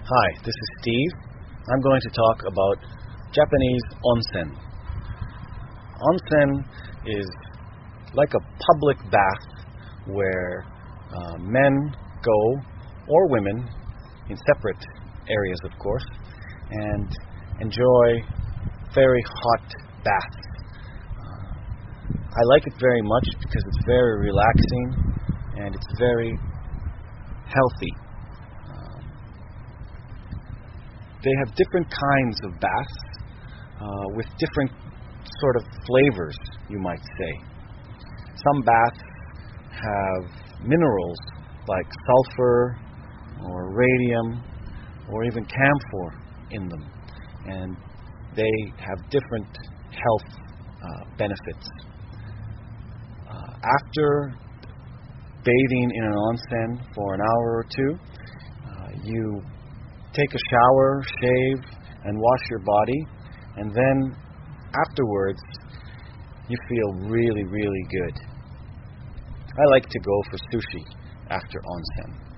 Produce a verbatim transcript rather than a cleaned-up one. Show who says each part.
Speaker 1: Hi, this is Steve. I'm going to talk about Japanese onsen. Onsen is like a public bath where uh, men go, or women, in separate areas of course, and enjoy very hot baths. Uh, I like it very much because it's very relaxing and it's very healthy. They have different kinds of baths uh, with different sort of flavors, you might say. Some baths have minerals like sulfur or radium or even camphor in them, and they have different health uh, benefits. Uh, after bathing in an onsen for an hour or two, uh, you take a shower, shave, and wash your body, and then afterwards you feel really, really good. I like to go for sushi after onsen.